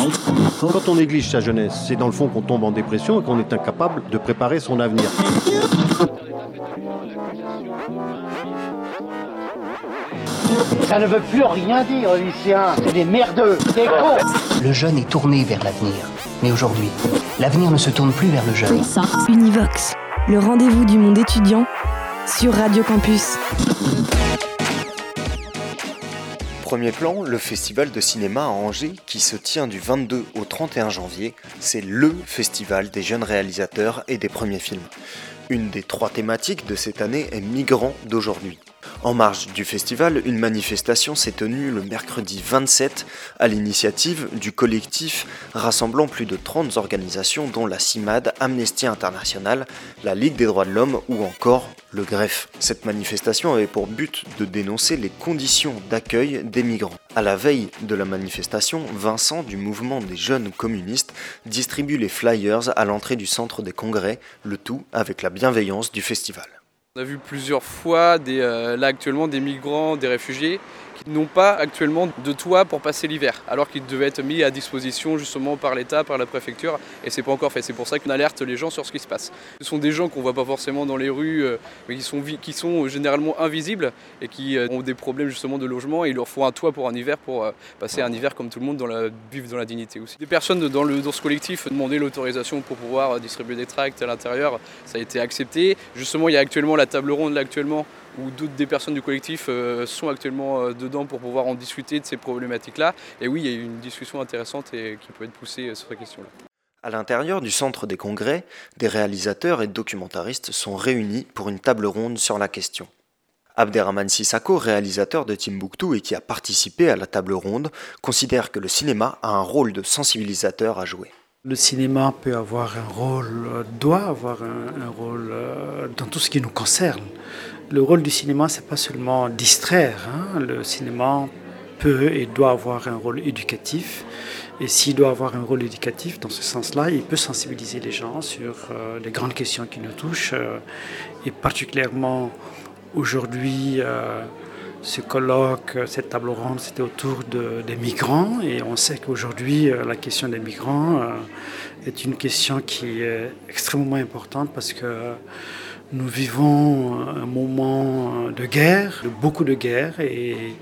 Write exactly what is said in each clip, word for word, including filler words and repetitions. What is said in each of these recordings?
Quand on néglige sa jeunesse, c'est dans le fond qu'on tombe en dépression et qu'on est incapable de préparer son avenir. Ça ne veut plus rien dire, les lycéens. C'est des merdeux, des cons. Le jeune est tourné vers l'avenir. Mais aujourd'hui, l'avenir ne se tourne plus vers le jeune. Univox, le rendez-vous du monde étudiant sur Radio Campus. Premier plan, le festival de cinéma à Angers qui se tient du vingt-deux au trente et un janvier. C'est LE festival des jeunes réalisateurs et des premiers films. Une des trois thématiques de cette année est Migrants d'aujourd'hui. En marge du festival, une manifestation s'est tenue le mercredi vingt-sept à l'initiative du collectif rassemblant plus de trente organisations dont la CIMAD, Amnesty International, la Ligue des droits de l'homme ou encore le Greffe. Cette manifestation avait pour but de dénoncer les conditions d'accueil des migrants. À la veille de la manifestation, Vincent du mouvement des jeunes communistes distribue les flyers à l'entrée du centre des congrès, le tout avec la bienveillance du festival. On a vu plusieurs fois des, euh, là actuellement des migrants, des réfugiés qui n'ont pas actuellement de toit pour passer l'hiver, alors qu'ils devaient être mis à disposition justement par l'État, par la préfecture, et c'est pas encore fait. C'est pour ça qu'on alerte les gens sur ce qui se passe. Ce sont des gens qu'on voit pas forcément dans les rues, euh, mais qui sont, qui sont généralement invisibles et qui euh, ont des problèmes justement de logement, et il leur faut un toit pour un hiver pour euh, passer un hiver comme tout le monde, dans la, vivre dans la dignité aussi. Des personnes dans, le, dans ce collectif demandaient l'autorisation pour pouvoir distribuer des tracts à l'intérieur, ça a été accepté. Justement, il y a actuellement la table ronde là actuellement, où d'autres des personnes du collectif euh, sont actuellement euh, dedans pour pouvoir en discuter de ces problématiques-là. Et oui, il y a eu une discussion intéressante et qui peut être poussée euh, sur ces questions-là. À l'intérieur du centre des congrès, des réalisateurs et documentaristes sont réunis pour une table ronde sur la question. Abderrahmane Sissako, réalisateur de Timbuktu et qui a participé à la table ronde, considère que le cinéma a un rôle de sensibilisateur à jouer. Le cinéma peut avoir un rôle, doit avoir un, un rôle euh, dans tout ce qui nous concerne. Le rôle du cinéma, c'est pas seulement distraire. Hein. Le cinéma peut et doit avoir un rôle éducatif. Et s'il doit avoir un rôle éducatif, dans ce sens-là, il peut sensibiliser les gens sur euh, les grandes questions qui nous touchent. Euh, et particulièrement aujourd'hui, euh, ce colloque, cette table ronde, c'était autour de, des migrants. Et on sait qu'aujourd'hui, euh, la question des migrants euh, est une question qui est extrêmement importante parce que euh, nous vivons un moment de guerre, de beaucoup de guerres. Et,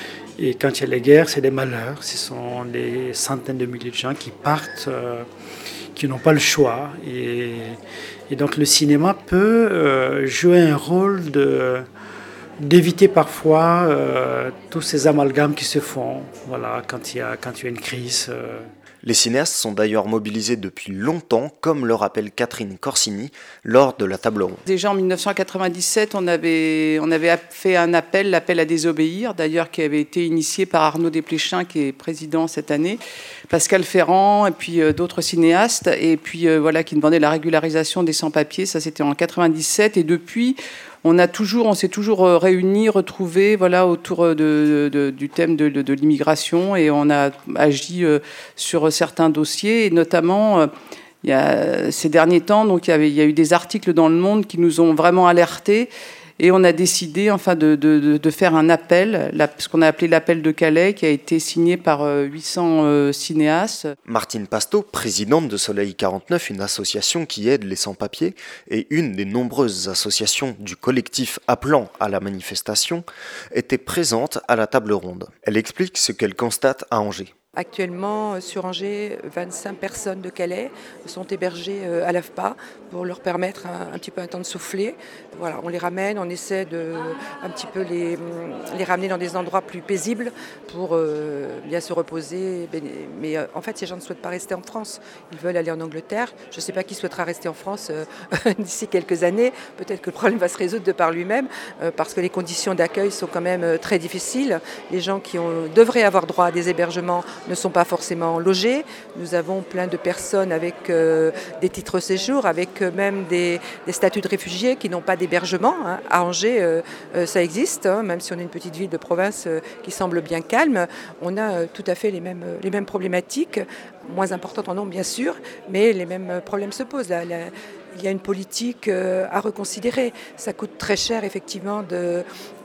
et quand il y a les guerres, c'est des malheurs. Ce sont des centaines de milliers de gens qui partent, euh, qui n'ont pas le choix. Et, et donc le cinéma peut euh, jouer un rôle de... d'éviter parfois euh, tous ces amalgames qui se font, voilà, quand il y a, quand il y a une crise. Euh. Les cinéastes sont d'ailleurs mobilisés depuis longtemps, comme le rappelle Catherine Corsini lors de la table ronde. Déjà en dix-neuf cent quatre-vingt-dix-sept, on avait, on avait fait un appel, l'appel à désobéir, d'ailleurs qui avait été initié par Arnaud Desplechin, qui est président cette année, Pascal Ferrand et puis euh, d'autres cinéastes, et puis euh, voilà, qui demandaient la régularisation des sans-papiers. Ça, c'était en quatre-vingt-dix-sept, et depuis, on a toujours, on s'est toujours réunis, retrouvés, voilà, autour de, de, de, du thème de, de, de l'immigration, et on a agi euh, sur certains dossiers, et notamment euh, il y a, ces derniers temps, donc il y avait, il y a eu des articles dans Le Monde qui nous ont vraiment alertés. Et on a décidé enfin, de, de, de faire un appel, ce qu'on a appelé l'appel de Calais, qui a été signé par huit cents cinéastes. Martine Pasto, présidente de Soleil quarante-neuf, une association qui aide les sans-papiers, et une des nombreuses associations du collectif appelant à la manifestation, était présente à la table ronde. Elle explique ce qu'elle constate à Angers. Actuellement, sur Angers, vingt-cinq personnes de Calais sont hébergées à l'A F P A pour leur permettre un, un petit peu un temps de souffler. Voilà, on les ramène, on essaie de un petit peu les, les ramener dans des endroits plus paisibles pour euh, bien se reposer. Mais euh, en fait, ces gens ne souhaitent pas rester en France. Ils veulent aller en Angleterre. Je ne sais pas qui souhaitera rester en France euh, d'ici quelques années. Peut-être que le problème va se résoudre de par lui-même euh, parce que les conditions d'accueil sont quand même euh, très difficiles. Les gens qui ont, devraient avoir droit à des hébergements ne sont pas forcément logés. Nous avons plein de personnes avec euh, des titres séjour, avec euh, même des, des statuts de réfugiés qui n'ont pas d'hébergement. Hein. À Angers, euh, euh, ça existe, hein, même si on est une petite ville de province euh, qui semble bien calme. On a euh, tout à fait les mêmes, les mêmes problématiques, moins importantes en nombre bien sûr, mais les mêmes problèmes se posent. Là. La, il y a une politique euh, à reconsidérer. Ça coûte très cher effectivement de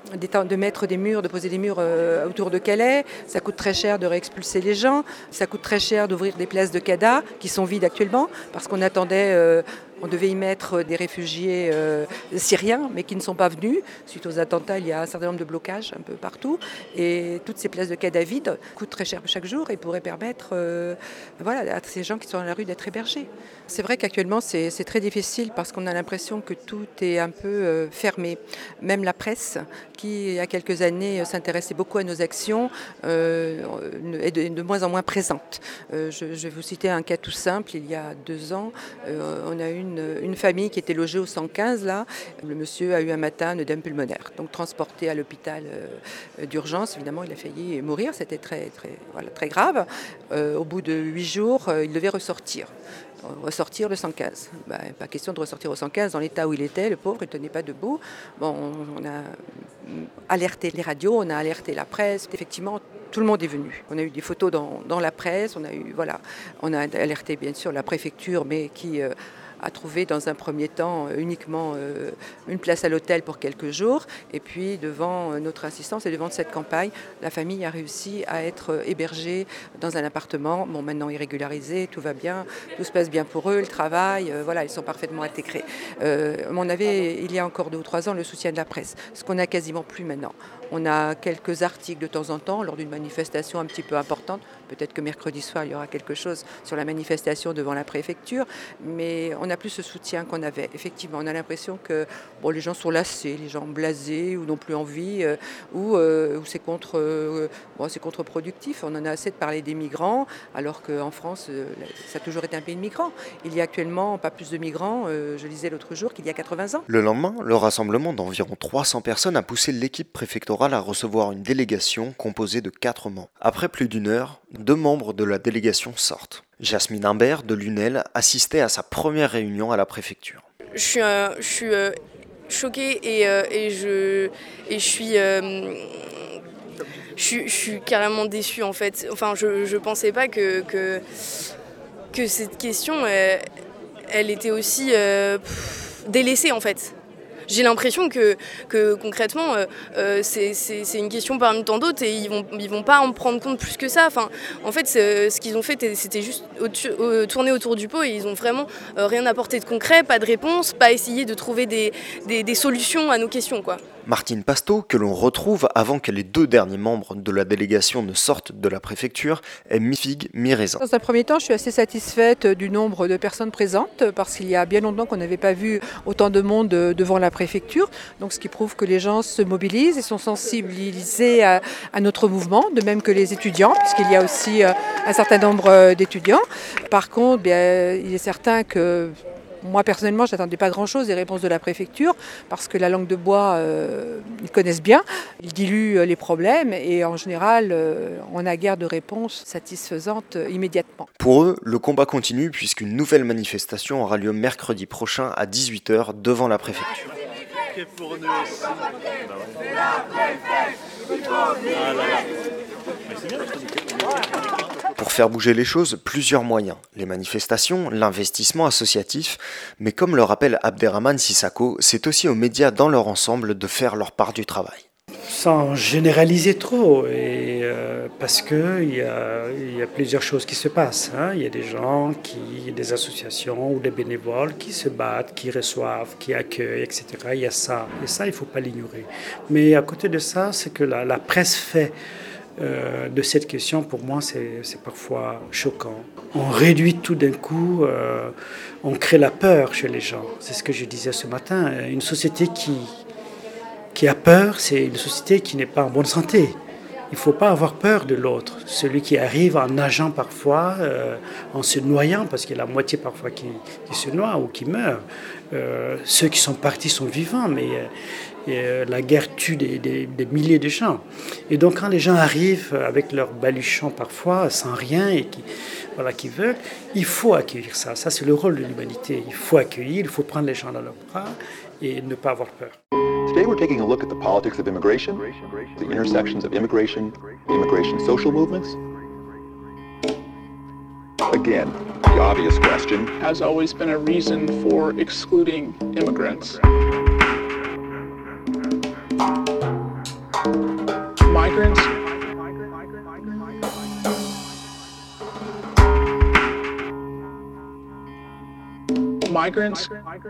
de mettre des murs, de poser des murs euh, autour de Calais. Ça coûte très cher de réexpulser les gens. Ça coûte très cher d'ouvrir des places de CADA qui sont vides actuellement parce qu'on attendait... Euh, On devait y mettre des réfugiés euh, syriens, mais qui ne sont pas venus. Suite aux attentats, il y a un certain nombre de blocages un peu partout. Et toutes ces places de CADA vides coûtent très cher chaque jour et pourraient permettre euh, voilà, à ces gens qui sont dans la rue d'être hébergés. C'est vrai qu'actuellement, c'est, c'est très difficile parce qu'on a l'impression que tout est un peu euh, fermé. Même la presse, qui il y a quelques années s'intéressait beaucoup à nos actions, euh, est de, de moins en moins présente. Euh, je, je vais vous citer un cas tout simple. Il y a deux ans, euh, on a eu une Une, une famille qui était logée au cent quinze, là. Le monsieur a eu un matin un œdème pulmonaire, donc transporté à l'hôpital euh, d'urgence. Évidemment, il a failli mourir, c'était très, très, voilà, très grave. Euh, au bout de huit jours, euh, il devait ressortir. Ressortir le cent quinze. Ben, pas question de ressortir au cent quinze dans l'état où il était, le pauvre, il ne tenait pas debout. Bon, on, on a alerté les radios, on a alerté la presse. Effectivement, tout le monde est venu. On a eu des photos dans, dans la presse, on a eu, voilà, on a alerté bien sûr la préfecture, mais qui euh, a trouvé dans un premier temps uniquement euh, une place à l'hôtel pour quelques jours. Et puis devant notre insistance et devant cette campagne, la famille a réussi à être hébergée dans un appartement, bon maintenant irrégularisé, tout va bien, tout se passe bien pour eux, le travail, euh, voilà, ils sont parfaitement intégrés. Euh, on avait, il y a encore deux ou trois ans, le soutien de la presse, ce qu'on n'a quasiment plus maintenant. On a quelques articles de temps en temps lors d'une manifestation un petit peu importante. Peut-être que mercredi soir, il y aura quelque chose sur la manifestation devant la préfecture, mais on n'a plus ce soutien qu'on avait. Effectivement, on a l'impression que bon, les gens sont lassés, les gens blasés ou n'ont plus envie, euh, ou, euh, ou c'est, contre, euh, bon, c'est contre-productif. On en a assez de parler des migrants, alors qu'en France, euh, ça a toujours été un pays de migrants. Il y a actuellement pas plus de migrants, euh, je lisais l'autre jour, qu'il y a quatre-vingts ans. Le lendemain, le rassemblement d'environ trois cents personnes a poussé l'équipe préfectorale à recevoir une délégation composée de quatre membres. Après plus d'une heure, deux membres de la délégation sortent. Jasmine Imbert de l'U N E L assistait à sa première réunion à la préfecture. Je suis, euh, je suis euh, choquée et, euh, et, je, et je suis... Euh, je suis, je suis carrément déçue en fait. Enfin, je, je pensais pas que, que, que cette question, elle, elle était aussi euh, pff, délaissée en fait. J'ai l'impression que, que concrètement, euh, euh, c'est, c'est, c'est une question parmi tant d'autres et ils vont, ils vont pas en prendre compte plus que ça. Enfin, en fait, ce qu'ils ont fait, c'était juste au- au- tourner autour du pot et ils ont vraiment euh, rien apporté de concret, pas de réponse, pas essayé de trouver des, des, des solutions à nos questions, quoi. Martine Pasto, que l'on retrouve avant que les deux derniers membres de la délégation ne sortent de la préfecture, est mi-figue, mi-raisin. Dans un premier temps, je suis assez satisfaite du nombre de personnes présentes parce qu'il y a bien longtemps qu'on n'avait pas vu autant de monde devant la préfecture. Donc, ce qui prouve que les gens se mobilisent et sont sensibilisés à, à notre mouvement, de même que les étudiants, puisqu'il y a aussi un certain nombre d'étudiants. Par contre, bien, il est certain que moi, personnellement, je n'attendais pas grand-chose des réponses de la préfecture parce que la langue de bois, euh, ils connaissent bien. Ils diluent les problèmes et en général, euh, on n'a guère de réponse satisfaisante euh, immédiatement. Pour eux, le combat continue puisqu'une nouvelle manifestation aura lieu mercredi prochain à dix-huit heures devant la préfecture. Pour nous aussi. Ah là là. Mais c'est bien. Pour faire bouger les choses, plusieurs moyens. Les manifestations, l'investissement associatif, mais comme le rappelle Abderrahmane Sissako, c'est aussi aux médias dans leur ensemble de faire leur part du travail. Sans généraliser trop, et, euh, parce qu'il y a, y a plusieurs choses qui se passent. Hein. Il y a des gens, qui, des associations ou des bénévoles qui se battent, qui reçoivent, qui accueillent, et cetera. Il y a ça, et ça, il ne faut pas l'ignorer. Mais à côté de ça, c'est que la, la presse fait euh, de cette question, pour moi, c'est, c'est parfois choquant. On réduit tout d'un coup, euh, on crée la peur chez les gens. C'est ce que je disais ce matin. Une société qui... qui a peur, c'est une société qui n'est pas en bonne santé. Il ne faut pas avoir peur de l'autre. Celui qui arrive en nageant parfois, euh, en se noyant, parce qu'il y a la moitié parfois qui, qui se noie ou qui meurt. Euh, ceux qui sont partis sont vivants, mais euh, la guerre tue des, des, des milliers de gens. Et donc quand les gens arrivent avec leurs baluchons parfois, sans rien, et qui, voilà, qui veulent, il faut accueillir ça. Ça, c'est le rôle de l'humanité. Il faut accueillir, il faut prendre les gens dans leurs bras et ne pas avoir peur. Today we're taking a look at the politics of immigration, the intersections of immigration, immigration social movements. Again, the obvious question has always been a reason for excluding immigrants. migrants.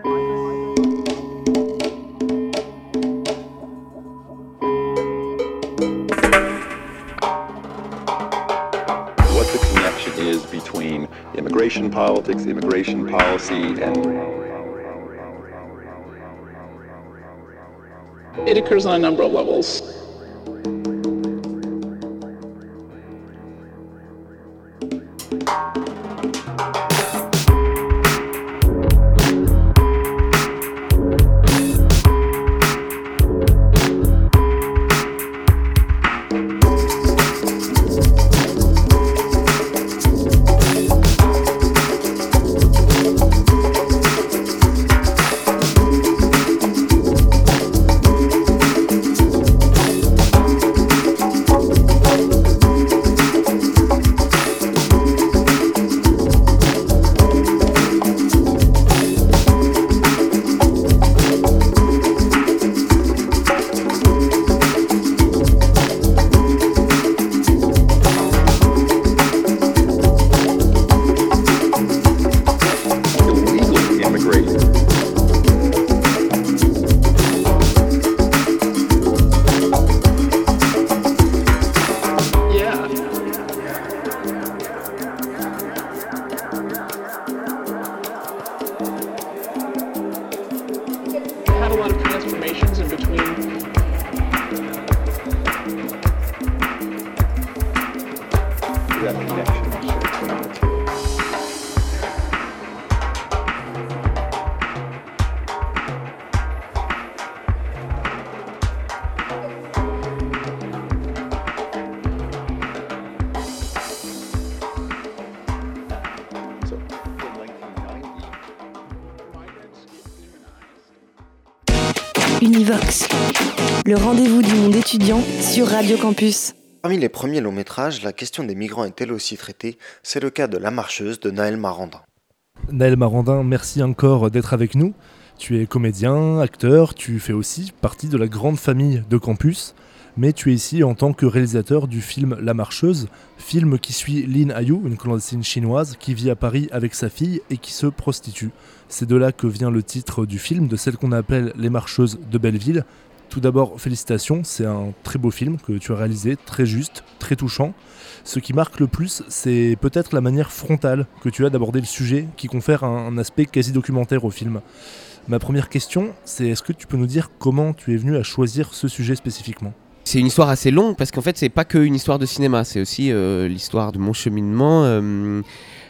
What the connection is between immigration politics, immigration policy, and It occurs on a number of levels. Univox, le rendez-vous du monde étudiant sur Radio Campus. Parmi les premiers longs métrages, la question des migrants est elle aussi traitée. C'est le cas de La Marcheuse de Naël Marandin. Naël Marandin, merci encore d'être avec nous. Tu es comédien, acteur, tu fais aussi partie de la grande famille de Campus, mais tu es ici en tant que réalisateur du film La Marcheuse, film qui suit Lin Ayu, une clandestine chinoise qui vit à Paris avec sa fille et qui se prostitue. C'est de là que vient le titre du film, de celle qu'on appelle Les Marcheuses de Belleville. Tout d'abord, félicitations, c'est un très beau film que tu as réalisé, très juste, très touchant. Ce qui marque le plus, c'est peut-être la manière frontale que tu as d'aborder le sujet, qui confère un, un aspect quasi documentaire au film. Ma première question, c'est est-ce que tu peux nous dire comment tu es venu à choisir ce sujet spécifiquement ? C'est une histoire assez longue parce qu'en fait c'est pas qu'une histoire de cinéma, c'est aussi euh, l'histoire de mon cheminement. Euh,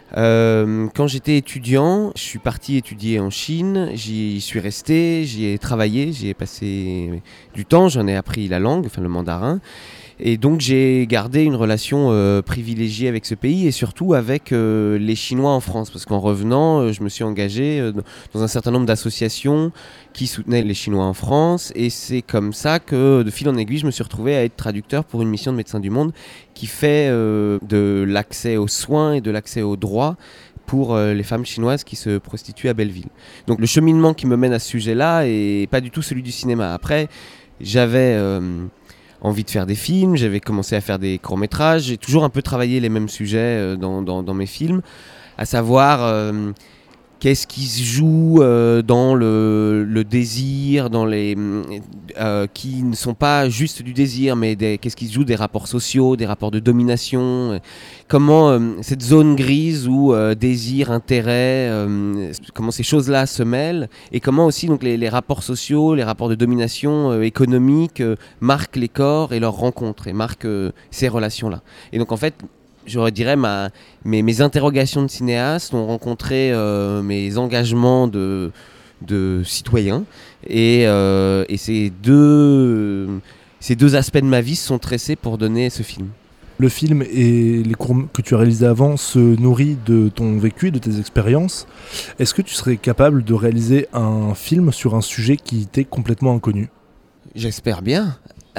euh, quand j'étais étudiant, je suis parti étudier en Chine, j'y suis resté, j'y ai travaillé, j'y ai passé du temps, j'en ai appris la langue, enfin le mandarin. Et donc j'ai gardé une relation euh, privilégiée avec ce pays et surtout avec euh, les Chinois en France. Parce qu'en revenant, euh, je me suis engagé euh, dans un certain nombre d'associations qui soutenaient les Chinois en France. Et c'est comme ça que, de fil en aiguille, je me suis retrouvé à être traducteur pour une mission de Médecins du Monde qui fait euh, de l'accès aux soins et de l'accès aux droits pour euh, les femmes chinoises qui se prostituent à Belleville. Donc le cheminement qui me mène à ce sujet-là est pas du tout celui du cinéma. Après, j'avais... Euh, envie de faire des films, j'avais commencé à faire des courts-métrages, j'ai toujours un peu travaillé les mêmes sujets dans, dans, dans mes films, à savoir euh, qu'est-ce qui se joue euh, dans le, le désir, dans les, euh, qui ne sont pas juste du désir, mais des, qu'est-ce qui se joue des rapports sociaux, des rapports de domination, comment euh, cette zone grise où euh, désir, intérêt, euh, comment ces choses-là se mêlent, et comment aussi donc, les, les rapports sociaux, les rapports de domination euh, économique euh, marquent les corps et leurs rencontres, et marquent euh, ces relations-là. Et donc en fait, je dirais ma, mes, mes interrogations de cinéaste ont rencontré euh, mes engagements de, de citoyen et, euh, et ces, deux, ces deux aspects de ma vie se sont tressés pour donner ce film. Le film et les cours que tu as réalisés avant se nourrissent de ton vécu et de tes expériences. Est-ce que tu serais capable de réaliser un film sur un sujet qui t'est complètement inconnu ? J'espère bien.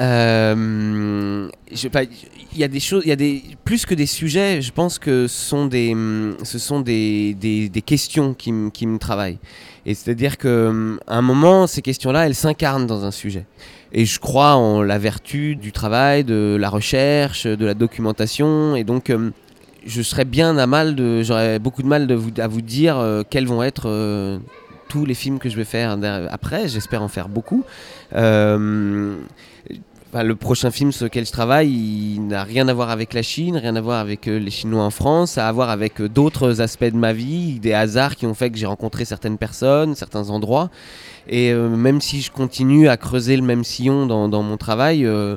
Euh, je, pas, il y a des choses, il y a des plus que des sujets. Je pense que ce sont des, ce sont des, des, des questions qui, m, qui me travaillent. Et c'est-à-dire que à un moment, ces questions-là, elles s'incarnent dans un sujet. Et je crois en la vertu du travail, de la recherche, de la documentation. Et donc, euh, je serais bien à mal, de, j'aurais beaucoup de mal de vous, à vous dire euh, quels vont être euh, tous les films que je vais faire après. J'espère en faire beaucoup. Euh, enfin, le prochain film sur lequel je travaille, il n'a rien à voir avec la Chine, rien à voir avec euh, les Chinois en France, ça a à voir avec euh, d'autres aspects de ma vie, des hasards qui ont fait que j'ai rencontré certaines personnes, certains endroits. Et euh, même si je continue à creuser le même sillon dans, dans mon travail, euh,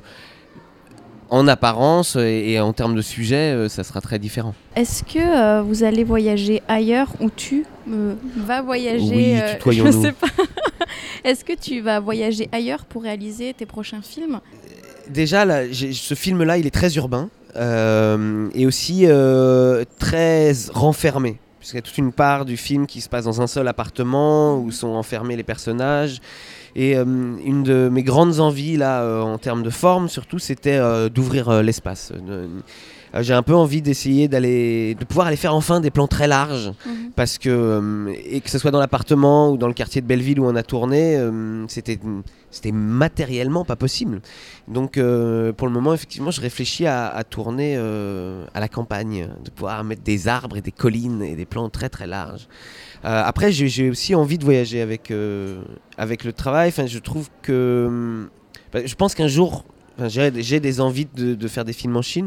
en apparence et, et en termes de sujet, euh, ça sera très différent. Est-ce que euh, vous allez voyager ailleurs ou tu euh, vas voyager Oui, euh, tutoyons-nous. Je sais pas. Est-ce que tu vas voyager ailleurs pour réaliser tes prochains films ? Déjà, là, j'ai, ce film-là, il est très urbain euh, et aussi euh, très renfermé. Puisqu'il y a toute une part du film qui se passe dans un seul appartement où sont enfermés les personnages. Et euh, une de mes grandes envies, là, euh, en termes de forme, surtout, c'était euh, d'ouvrir euh, l'espace. Euh, euh, j'ai un peu envie d'essayer d'aller, de pouvoir aller faire enfin des plans très larges. Mmh. Parce que, euh, et que ce soit dans l'appartement ou dans le quartier de Belleville où on a tourné, euh, c'était, c'était matériellement pas possible. Donc, euh, pour le moment, effectivement, je réfléchis à, à tourner euh, à la campagne, de pouvoir mettre des arbres et des collines et des plans très très larges. Euh, après, j'ai, j'ai aussi envie de voyager avec, euh, avec le travail. Enfin, je trouve que... Bah, je pense qu'un jour, enfin, j'ai, j'ai des envies de, de faire des films en Chine.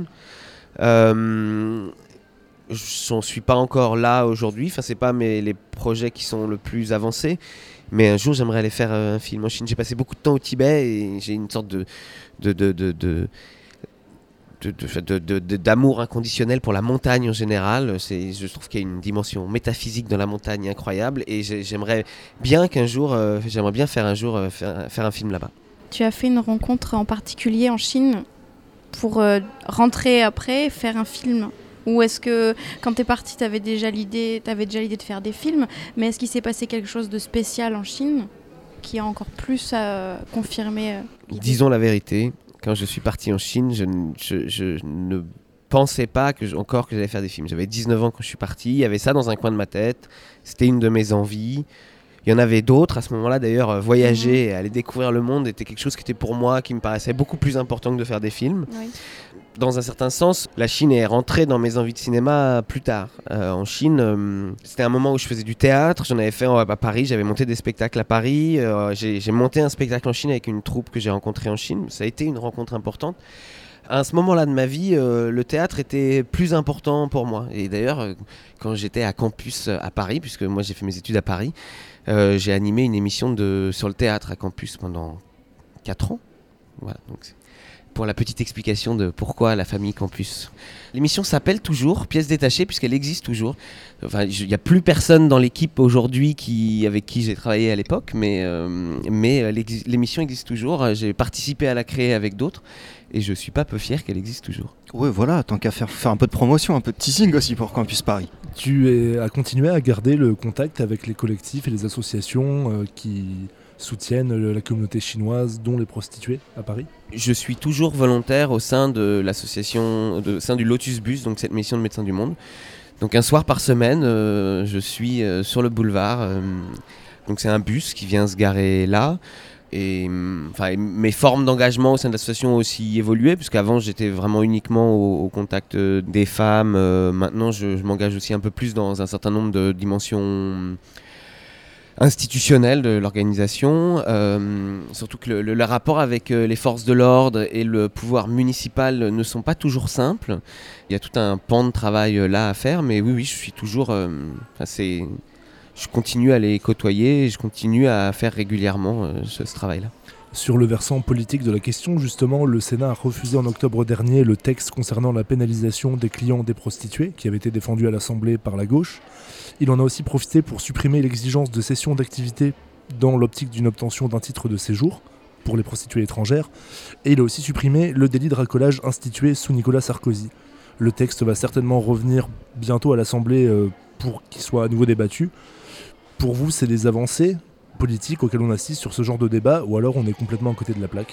Euh, je n'en suis pas encore là aujourd'hui. Enfin, ce n'est pas mes, les projets qui sont le plus avancés. Mais un jour, j'aimerais aller faire un film en Chine. J'ai passé beaucoup de temps au Tibet et j'ai une sorte de... de, de, de, de De, de, de, de, d'amour inconditionnel pour la montagne en général. C'est, je trouve qu'il y a une dimension métaphysique dans la montagne incroyable et j'aimerais bien qu'un jour, euh, j'aimerais bien faire un jour euh, faire, faire un film là-bas. Tu as fait une rencontre en particulier en Chine pour euh, rentrer après, faire un film ? Ou est-ce que quand tu es parti, tu avais déjà l'idée, t'avais déjà l'idée de faire des films, mais est-ce qu'il s'est passé quelque chose de spécial en Chine qui a encore plus euh, confirmé euh, l'idée ? Disons la vérité. Quand je suis parti en Chine, je, je, je ne pensais pas que je, encore que j'allais faire des films. J'avais dix-neuf ans quand je suis parti, il y avait ça dans un coin de ma tête, c'était une de mes envies. Il y en avait d'autres à ce moment-là d'ailleurs, voyager et aller découvrir le monde était quelque chose qui était pour moi, qui me paraissait beaucoup plus important que de faire des films. Oui. Dans un certain sens, la Chine est rentrée dans mes envies de cinéma plus tard. Euh, en Chine, euh, c'était un moment où je faisais du théâtre, j'en avais fait à Paris, j'avais monté des spectacles à Paris, euh, j'ai, j'ai monté un spectacle en Chine avec une troupe que j'ai rencontrée en Chine, ça a été une rencontre importante. À ce moment-là de ma vie, euh, le théâtre était plus important pour moi. Et d'ailleurs, euh, quand j'étais à Campus à Paris, puisque moi j'ai fait mes études à Paris, euh, j'ai animé une émission de, sur le théâtre à Campus pendant quatre ans. Voilà, donc c'est pour la petite explication de pourquoi la famille Campus. L'émission s'appelle toujours Pièces détachées puisqu'elle existe toujours. Enfin, il n'y a plus personne dans l'équipe aujourd'hui qui, avec qui j'ai travaillé à l'époque, mais, euh, mais l'émission existe toujours. J'ai participé à la créer avec d'autres et je ne suis pas peu fier qu'elle existe toujours. Oui, voilà, tant qu'à faire, faire un peu de promotion, un peu de teasing aussi pour Campus Paris. Tu es, as continué à garder le contact avec les collectifs et les associations euh, qui soutiennent la communauté chinoise, dont les prostituées à Paris ? Je suis toujours volontaire au sein de l'association, de, au sein du Lotus Bus, donc cette mission de Médecins du Monde. Donc un soir par semaine, euh, je suis euh, sur le boulevard. Euh, donc c'est un bus qui vient se garer là. Et enfin, mes formes d'engagement au sein de l'association ont aussi évolué, puisqu'avant j'étais vraiment uniquement au, au contact des femmes. Euh, maintenant, je, je m'engage aussi un peu plus dans un certain nombre de dimensions institutionnelle de l'organisation, euh, surtout que le, le, le rapport avec euh, les forces de l'ordre et le pouvoir municipal ne sont pas toujours simples. Il y a tout un pan de travail euh, là à faire, mais oui, oui, je suis toujours... Euh, c'est, je continue à les côtoyer et je continue à faire régulièrement euh, ce, ce travail-là. Sur le versant politique de la question, justement, le Sénat a refusé en octobre dernier le texte concernant la pénalisation des clients des prostituées, qui avait été défendu à l'Assemblée par la gauche. Il en a aussi profité pour supprimer l'exigence de cession d'activité dans l'optique d'une obtention d'un titre de séjour pour les prostituées étrangères. Et il a aussi supprimé le délit de racolage institué sous Nicolas Sarkozy. Le texte va certainement revenir bientôt à l'Assemblée pour qu'il soit à nouveau débattu. Pour vous, c'est des avancées politiques auxquelles on assiste sur ce genre de débat, ou alors on est complètement à côté de la plaque ?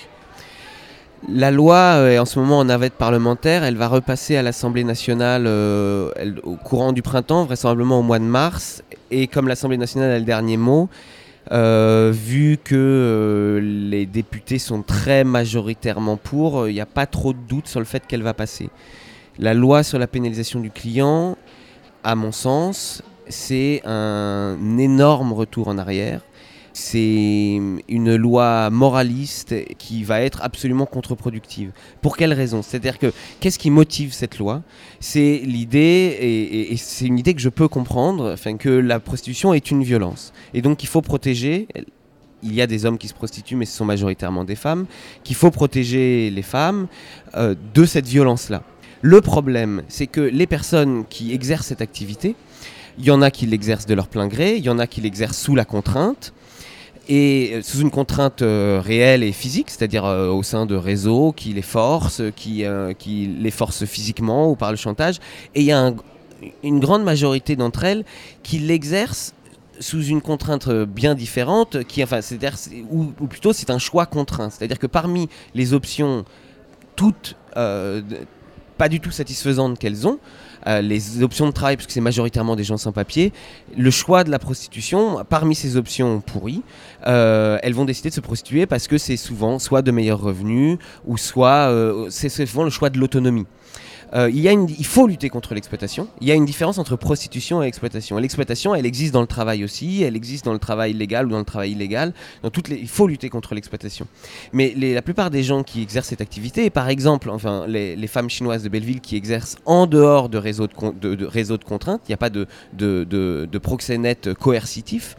La loi est en ce moment en navette parlementaire, elle va repasser à l'Assemblée nationale euh, elle, au courant du printemps, vraisemblablement au mois de mars, et comme l'Assemblée nationale a le dernier mot, euh, vu que euh, les députés sont très majoritairement pour, il n'y a pas trop de doute sur le fait qu'elle va passer. La loi sur la pénalisation du client, à mon sens, c'est un énorme retour en arrière. C'est une loi moraliste qui va être absolument contre-productive. Pour quelle raison ? C'est-à-dire que qu'est-ce qui motive cette loi ? C'est l'idée, et, et, et c'est une idée que je peux comprendre, enfin, que la prostitution est une violence. Et donc il faut protéger, il y a des hommes qui se prostituent, mais ce sont majoritairement des femmes, qu'il faut protéger les femmes euh, de cette violence-là. Le problème, c'est que les personnes qui exercent cette activité, il y en a qui l'exercent de leur plein gré, il y en a qui l'exercent sous la contrainte, et sous une contrainte euh, réelle et physique, c'est-à-dire euh, au sein de réseaux qui les forcent, qui, euh, qui les forcent physiquement ou par le chantage. Et il y a un, une grande majorité d'entre elles qui l'exercent sous une contrainte bien différente, qui, enfin, c'est-à-dire, ou, ou plutôt c'est un choix contraint. C'est-à-dire que parmi les options, toutes euh, pas du tout satisfaisantes qu'elles ont, Euh, les options de travail, parce que c'est majoritairement des gens sans papier, le choix de la prostitution, parmi ces options pourries, euh, elles vont décider de se prostituer parce que c'est souvent soit de meilleurs revenus, ou soit euh, c'est souvent le choix de l'autonomie. Euh, il, y a une, il faut lutter contre l'exploitation. Il y a une différence entre prostitution et exploitation. Et l'exploitation, elle existe dans le travail aussi, elle existe dans le travail légal ou dans le travail illégal. Dans toutes les, il faut lutter contre l'exploitation. Mais les, la plupart des gens qui exercent cette activité, par exemple, enfin, les, les femmes chinoises de Belleville qui exercent en dehors de réseaux de, de, de, réseaux de contraintes, il n'y a pas de, de, de, de proxénète coercitif.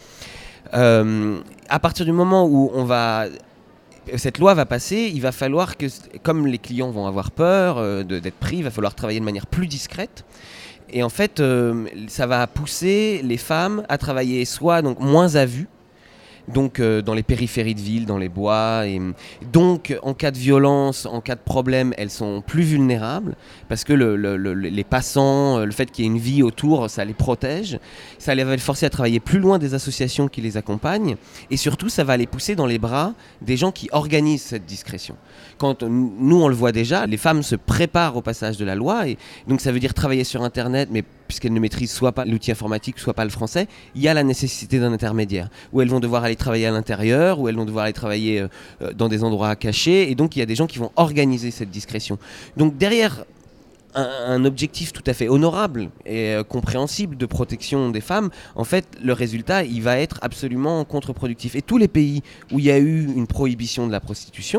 Euh, à partir du moment où on va... cette loi va passer, il va falloir que, comme les clients vont avoir peur euh, de, d'être pris, il va falloir travailler de manière plus discrète. Et en fait, euh, ça va pousser les femmes à travailler soit donc moins à vue, donc euh, dans les périphéries de ville, dans les bois. Et donc, en cas de violence, en cas de problème, elles sont plus vulnérables parce que le, le, le, les passants, le fait qu'il y ait une vie autour, ça les protège. Ça va les forcer à travailler plus loin des associations qui les accompagnent. Et surtout, ça va les pousser dans les bras des gens qui organisent cette discrétion. Quand nous, on le voit déjà, les femmes se préparent au passage de la loi. Et donc, ça veut dire travailler sur Internet, mais puisqu'elles ne maîtrisent soit pas l'outil informatique, soit pas le français, il y a la nécessité d'un intermédiaire, où elles vont devoir aller travailler à l'intérieur, où elles vont devoir aller travailler euh, dans des endroits cachés, et donc il y a des gens qui vont organiser cette discrétion. Donc derrière un, un objectif tout à fait honorable et euh, compréhensible de protection des femmes, en fait, le résultat, il va être absolument contre-productif. Et tous les pays où il y a eu une prohibition de la prostitution,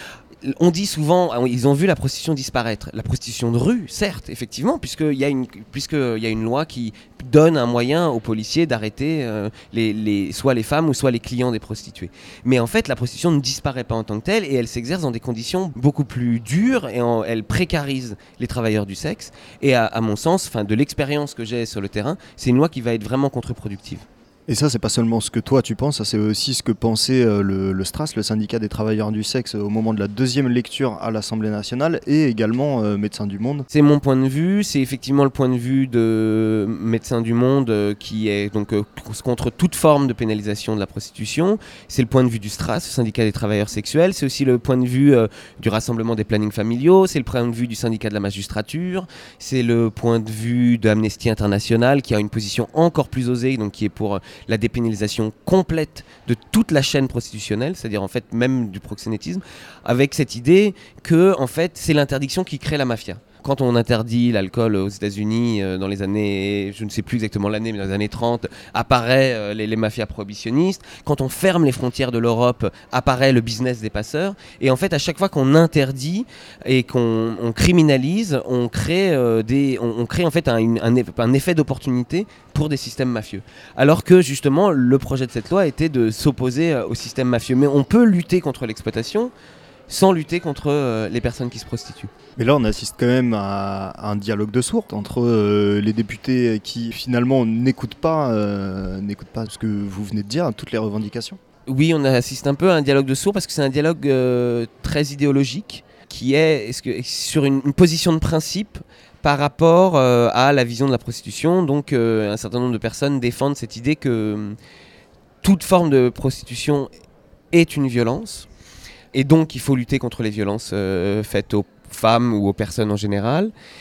on dit souvent, ils ont vu la prostitution disparaître. La prostitution de rue, certes, effectivement, puisqu'il y a une, puisqu'il y a une loi qui donne un moyen aux policiers d'arrêter euh, les, les, soit les femmes ou soit les clients des prostituées. Mais en fait, la prostitution ne disparaît pas en tant que telle et elle s'exerce dans des conditions beaucoup plus dures et en, elle précarise les travailleurs du sexe. Et à, à mon sens, enfin, de l'expérience que j'ai sur le terrain, c'est une loi qui va être vraiment contre-productive. Et ça, c'est pas seulement ce que toi tu penses, ça c'est aussi ce que pensait euh, le, le STRAS, le syndicat des travailleurs du sexe, au moment de la deuxième lecture à l'Assemblée nationale, et également euh, Médecins du Monde. C'est mon point de vue, c'est effectivement le point de vue de Médecins du Monde euh, qui est donc euh, contre toute forme de pénalisation de la prostitution. C'est le point de vue du STRAS, le syndicat des travailleurs sexuels. C'est aussi le point de vue euh, du Rassemblement des plannings familiaux. C'est le point de vue du syndicat de la magistrature. C'est le point de vue d'Amnesty International qui a une position encore plus osée, donc qui est pour euh, la dépénalisation complète de toute la chaîne prostitutionnelle, c'est-à-dire en fait même du proxénétisme, avec cette idée que en fait c'est l'interdiction qui crée la mafia. Quand on interdit l'alcool aux États-Unis euh, dans les années, je ne sais plus exactement l'année, mais dans les années trente, apparaît euh, les, les mafias prohibitionnistes. Quand on ferme les frontières de l'Europe, apparaît le business des passeurs. Et en fait, à chaque fois qu'on interdit et qu'on on criminalise, on crée euh, des, on, on crée en fait un, un, un effet d'opportunité pour des systèmes mafieux. Alors que justement, le projet de cette loi était de s'opposer au système mafieux. Mais on peut lutter contre l'exploitation sans lutter contre euh, les personnes qui se prostituent. Mais là, on assiste quand même à, à un dialogue de sourds entre euh, les députés qui finalement n'écoutent pas, euh, n'écoutent pas ce que vous venez de dire, toutes les revendications. Oui, on assiste un peu à un dialogue de sourds parce que c'est un dialogue euh, très idéologique qui est, est-ce que, sur une, une position de principe par rapport euh, à la vision de la prostitution. Donc euh, un certain nombre de personnes défendent cette idée que euh, toute forme de prostitution est une violence. Et donc, il faut lutter contre les violences euh, faites aux femmes ou aux personnes en général.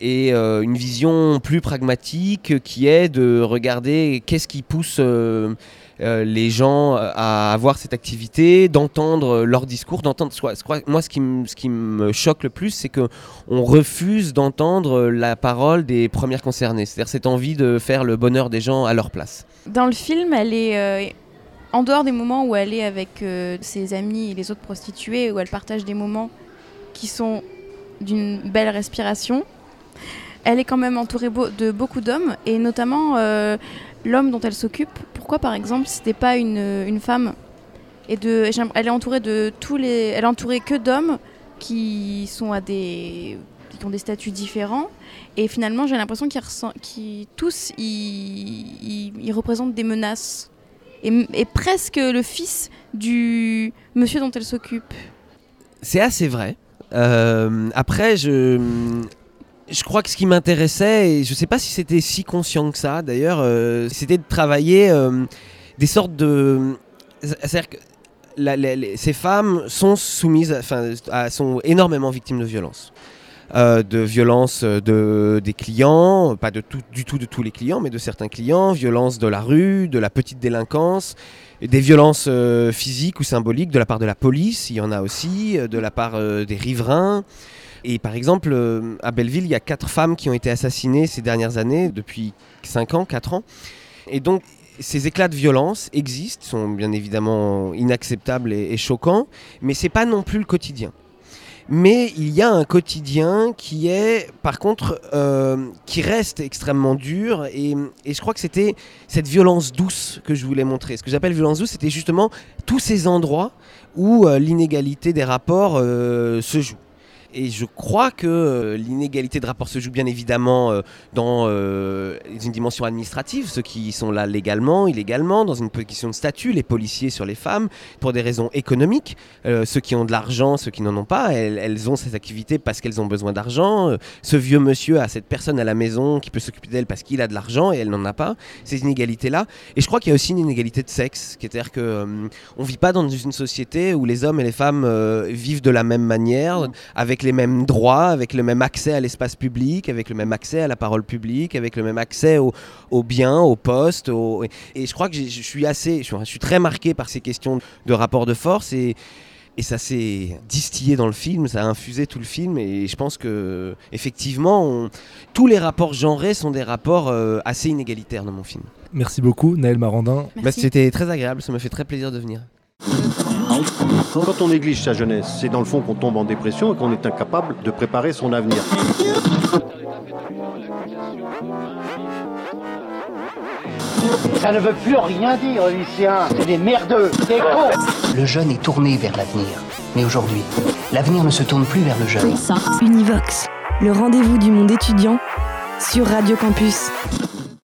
et euh, une vision plus pragmatique qui est de regarder qu'est-ce qui pousse euh, euh, les gens à avoir cette activité, d'entendre leur discours, d'entendre. Moi, ce qui, m- ce qui me choque le plus, c'est qu'on refuse d'entendre la parole des premières concernées, c'est-à-dire cette envie de faire le bonheur des gens à leur place. Dans le film, elle est... Euh... En dehors des moments où elle est avec euh, ses amis et les autres prostituées, où elle partage des moments qui sont d'une belle respiration, elle est quand même entourée beau- de beaucoup d'hommes, et notamment euh, l'homme dont elle s'occupe. Pourquoi, par exemple, c'était pas une, une femme et de, elle est entourée de tous les, elle est entourée que d'hommes qui sont à des, qui ont des statuts différents, et finalement, j'ai l'impression qu'ils, ressent, qu'ils tous, ils, ils, ils représentent des menaces. Et, et presque le fils du monsieur dont elle s'occupe. C'est assez vrai. Euh, après, je, je crois que ce qui m'intéressait, et je ne sais pas si c'était si conscient que ça d'ailleurs, euh, c'était de travailler euh, des sortes de... C'est-à-dire que la, la, la, ces femmes sont soumises, enfin, à, sont énormément victimes de violences. Euh, de violences de, des clients, pas de tout, du tout de tous les clients, mais de certains clients, violences de la rue, de la petite délinquance, des violences euh, physiques ou symboliques de la part de la police, il y en a aussi, de la part euh, des riverains. Et par exemple, euh, à Belleville, il y a quatre femmes qui ont été assassinées ces dernières années, depuis cinq ans, quatre ans. Et donc, ces éclats de violence existent, sont bien évidemment inacceptables et, et choquants, mais ce n'est pas non plus le quotidien. Mais il y a un quotidien qui est, par contre, euh, qui reste extrêmement dur. Et, et je crois que c'était cette violence douce que je voulais montrer. Ce que j'appelle violence douce, c'était justement tous ces endroits où euh, l'inégalité des rapports euh, se joue. Et je crois que euh, l'inégalité de rapport se joue bien évidemment euh, dans euh, une dimension administrative, ceux qui sont là légalement, illégalement, dans une position de statut, les policiers sur les femmes, pour des raisons économiques, euh, ceux qui ont de l'argent, ceux qui n'en ont pas, elles, elles ont ces activités parce qu'elles ont besoin d'argent, euh, ce vieux monsieur a cette personne à la maison qui peut s'occuper d'elle parce qu'il a de l'argent et elle n'en a pas, ces inégalités-là. Et je crois qu'il y a aussi une inégalité de sexe, c'est-à-dire qu'on euh, ne vit pas dans une société où les hommes et les femmes euh, vivent de la même manière, avec les mêmes droits, avec le même accès à l'espace public, avec le même accès à la parole publique, avec le même accès aux au biens, aux postes. Au... Et je crois que je suis assez, je suis, je suis très marqué par ces questions de rapport de force et, et ça s'est distillé dans le film, ça a infusé tout le film et je pense que effectivement, on... tous les rapports genrés sont des rapports euh, assez inégalitaires dans mon film. Merci beaucoup, Naël Marandin. Bah, c'était très agréable, ça m'a fait très plaisir de venir. Quand on néglige sa jeunesse, c'est dans le fond qu'on tombe en dépression et qu'on est incapable de préparer son avenir. Ça ne veut plus rien dire, lycéens. C'est des merdeux, des cons. Le jeune est tourné vers l'avenir. Mais aujourd'hui, l'avenir ne se tourne plus vers le jeune. Univox, le rendez-vous du monde étudiant sur Radio Campus.